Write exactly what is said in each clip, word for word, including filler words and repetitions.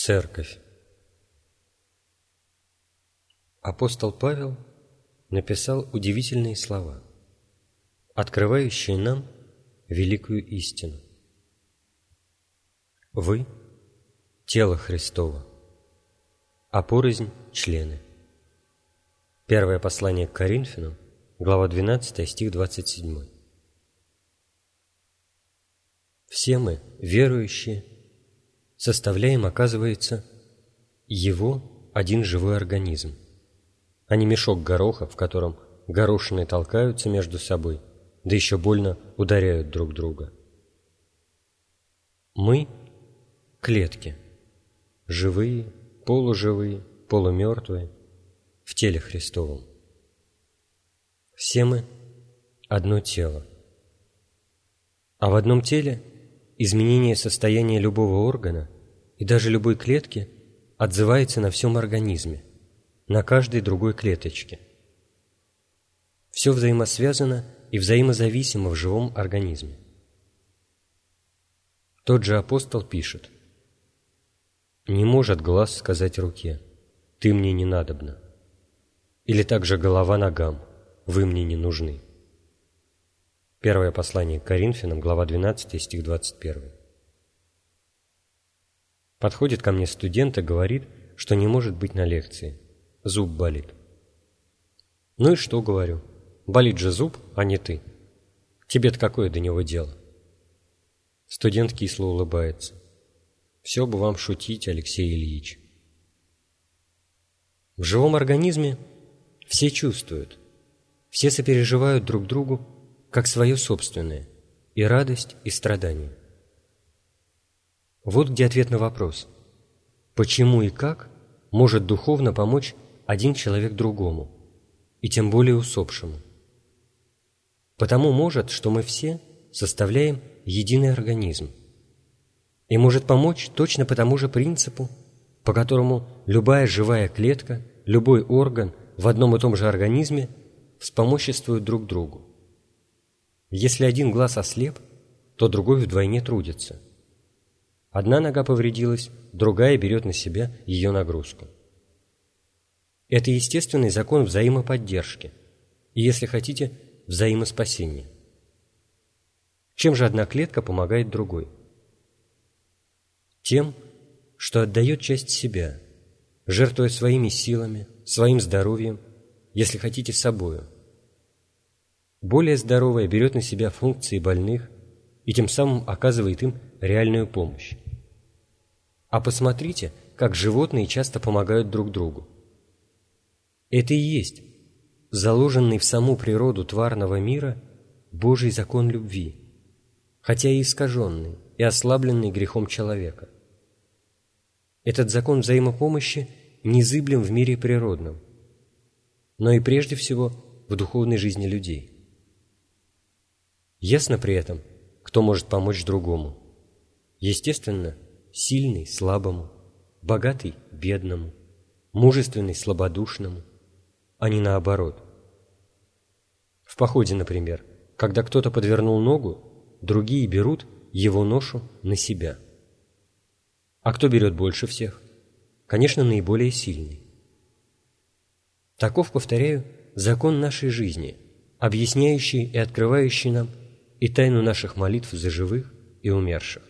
Церковь. Апостол Павел написал удивительные слова, открывающие нам великую истину. Вы – тело Христово, а порознь – члены. Первое послание к Коринфянам, глава двенадцатая, стих двадцать семь. Все мы, верующие, составляем, оказывается, Его один живой организм, а не мешок гороха, в котором горошины толкаются между собой, да еще больно ударяют друг друга. Мы – клетки, живые, полуживые, полумертвые, в теле Христовом. Все мы – одно тело. А в одном теле изменение состояния любого органа и даже любой клетки отзывается на всем организме, на каждой другой клеточке. Все взаимосвязано и взаимозависимо в живом организме. Тот же апостол пишет: «Не может глаз сказать руке: ты мне не надобна, или также голова ногам: вы мне не нужны». Первое послание к Коринфянам, глава двенадцатая, стих двадцать первый. Подходит ко мне студент и говорит, что не может быть на лекции. Зуб болит. Ну и что, говорю? Болит же зуб, а не ты. Тебе-то какое до него дело? Студент кисло улыбается. Все бы вам шутить, Алексей Ильич. В живом организме все чувствуют, все сопереживают друг другу как свое собственное, и радость, и страдание. Вот где ответ на вопрос: почему и как может духовно помочь один человек другому, и тем более усопшему? Потому может, что мы все составляем единый организм, и может помочь точно по тому же принципу, по которому любая живая клетка, любой орган в одном и том же организме вспомоществуют друг другу. Если один глаз ослеп, то другой вдвойне трудится. Одна нога повредилась, другая берет на себя ее нагрузку. Это естественный закон взаимоподдержки и, если хотите, взаимоспасения. Чем же одна клетка помогает другой? Тем, что отдает часть себя, жертвуя своими силами, своим здоровьем, если хотите, собою. Более здоровая берет на себя функции больных и тем самым оказывает им реальную помощь. А посмотрите, как животные часто помогают друг другу. Это и есть заложенный в саму природу тварного мира Божий закон любви, хотя и искаженный, и ослабленный грехом человека. Этот закон взаимопомощи незыблем в мире природном, но и прежде всего в духовной жизни людей. Ясно при этом, кто может помочь другому. Естественно, сильный слабому, богатый бедному, мужественный слабодушному, а не наоборот. В походе, например, когда кто-то подвернул ногу, другие берут его ношу на себя. А кто берет больше всех? Конечно, наиболее сильный. Таков, повторяю, закон нашей жизни, объясняющий и открывающий нам и тайну наших молитв за живых и умерших.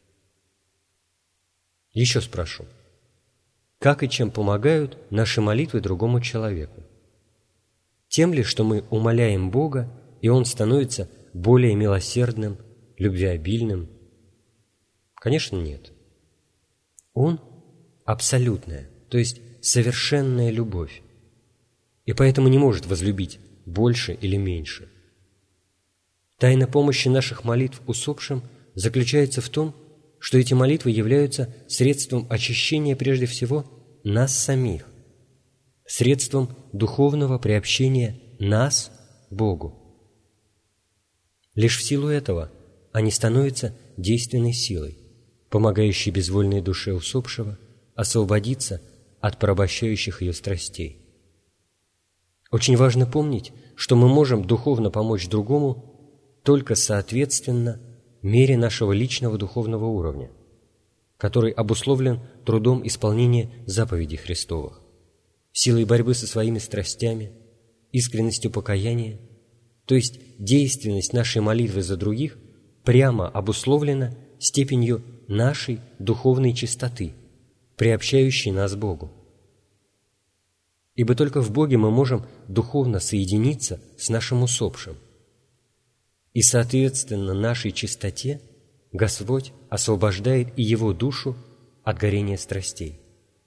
Еще спрошу: как и чем помогают наши молитвы другому человеку? Тем ли, что мы умоляем Бога, и Он становится более милосердным, любвеобильным? Конечно, нет. Он – абсолютная, то есть совершенная любовь, и поэтому не может возлюбить больше или меньше. Тайна помощи наших молитв усопшим заключается в том, что эти молитвы являются средством очищения прежде всего нас самих, средством духовного приобщения нас Богу. Лишь в силу этого они становятся действенной силой, помогающей безвольной душе усопшего освободиться от порабощающих ее страстей. Очень важно помнить, что мы можем духовно помочь другому только соответственно мере нашего личного духовного уровня. который обусловлен трудом исполнения заповедей Христовых, силой борьбы со своими страстями, искренностью покаяния, то есть действенность нашей молитвы за других прямо обусловлена степенью нашей духовной чистоты, приобщающей нас к Богу. Ибо только в Боге мы можем духовно соединиться с нашим усопшим. И, соответственно, нашей чистоте Господь освобождает и его душу от горения страстей.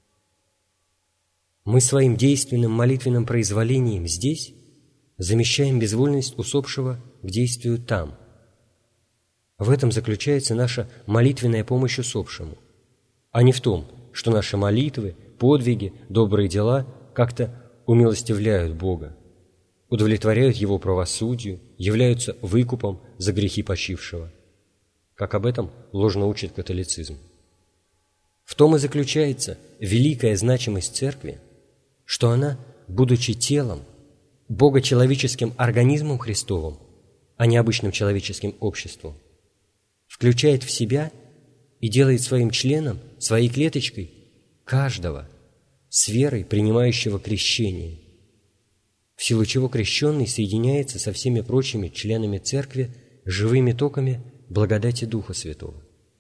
Мы своим действенным молитвенным произволением здесь замещаем безвольность усопшего к действию там. В этом заключается наша молитвенная помощь усопшему, а не в том, что наши молитвы, подвиги, добрые дела как-то умилостивляют Бога, удовлетворяют Его правосудию, являются выкупом за грехи почившего, как об этом ложно учит католицизм. В том и заключается великая значимость Церкви, что она, будучи телом, богочеловеческим организмом Христовым, а не обычным человеческим обществом, включает в себя и делает своим членом, своей клеточкой каждого с верой, принимающего крещение, в силу чего крещенный соединяется со всеми прочими членами Церкви живыми токами благодати Духа Святого.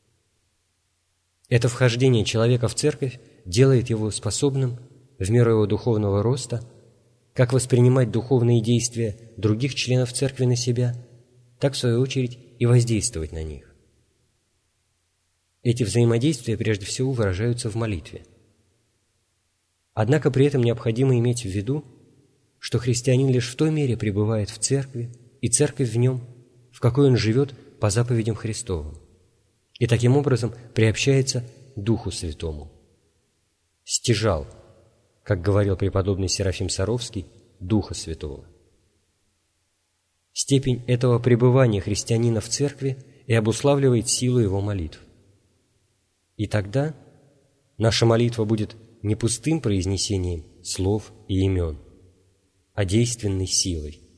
Это вхождение человека в Церковь делает его способным, в меру его духовного роста, как воспринимать духовные действия других членов Церкви на себя, так, в свою очередь, и воздействовать на них. Эти взаимодействия прежде всего выражаются в молитве. Однако при этом необходимо иметь в виду, что христианин лишь в той мере пребывает в Церкви, и Церковь в нем, в какой он живет по заповедям Христовым, и таким образом приобщается Духу Святому. Стяжал, как говорил преподобный Серафим Саровский, Духа Святого. Степень этого пребывания христианина в Церкви и обуславливает силу его молитв. И тогда наша молитва будет не пустым произнесением слов и имен, а действенной силой.